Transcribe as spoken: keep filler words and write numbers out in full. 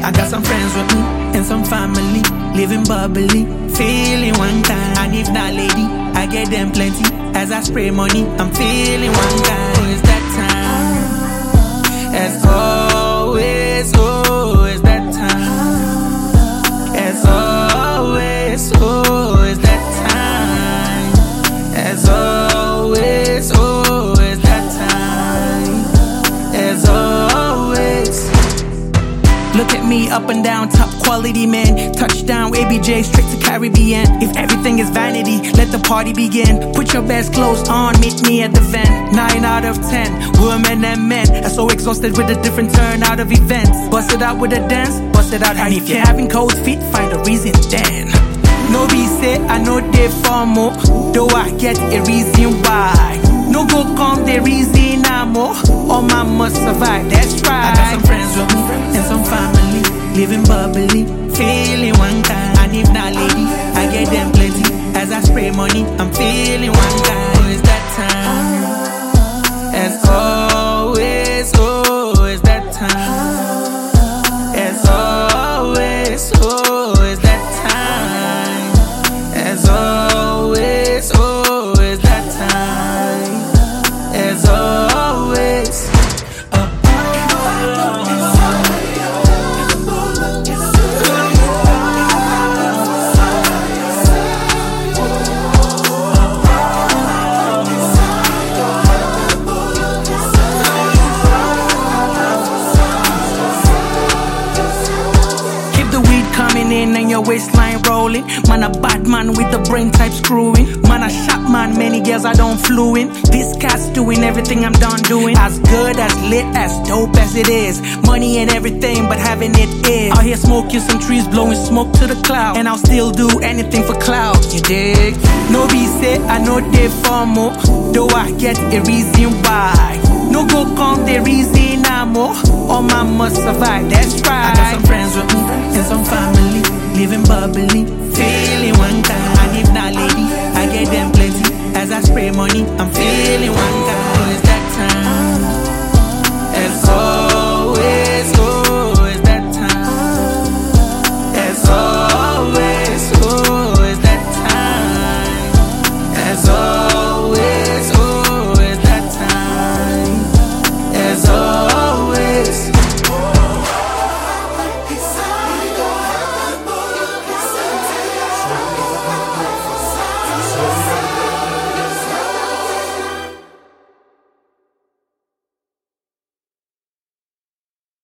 I got some friends with me and some family, living bubbly, feeling one kind. And if not lady, I get them plenty. As I spray money, I'm feeling one kind. Oh, it's that time. As always, oh, it's that time. As always, oh, it's that time. As always, oh, it's that time. As always. Look at me, up and down, top quality man. Touchdown, A B J, straight to Caribbean. If everything is vanity, let the party begin. Put your best clothes on, meet me at the van. Nine out of ten, women and men are so exhausted with the different turnout of events. Bust it out with a dance, bust it out. And if you're having cold feet, find a reason then. No be say, I know they formal, though I get a reason why. No go come the reason I'm more. All my must survive, that's right. I got some friends with me and some family, living bubbly, feeling one kind. And if not lady, I get them plenty. As I spray money, I'm feeling one kind. Oh, it's that time. As always, oh, it's that time. As always, oh, it's that time. As always, oh, it's that time. As always. Coming in and your waistline rolling. Man a bad man with the brain type screwing. Man a sharp man, many girls I don't flew in. This cat's doing everything I'm done doing. As good, as lit, as dope as it is. Money and everything, but having it is. Out here smoking some trees, blowing smoke to the cloud. And I'll still do anything for clout, you dig? No be say, I know they formal, though I get a reason why. No go come the reason I'm more. All my must survive, that's right. I got some friends with me and some family, living bubbly, feeling one kind. And if not lady, I get them plenty. As I spray money, I'm feeling one kind.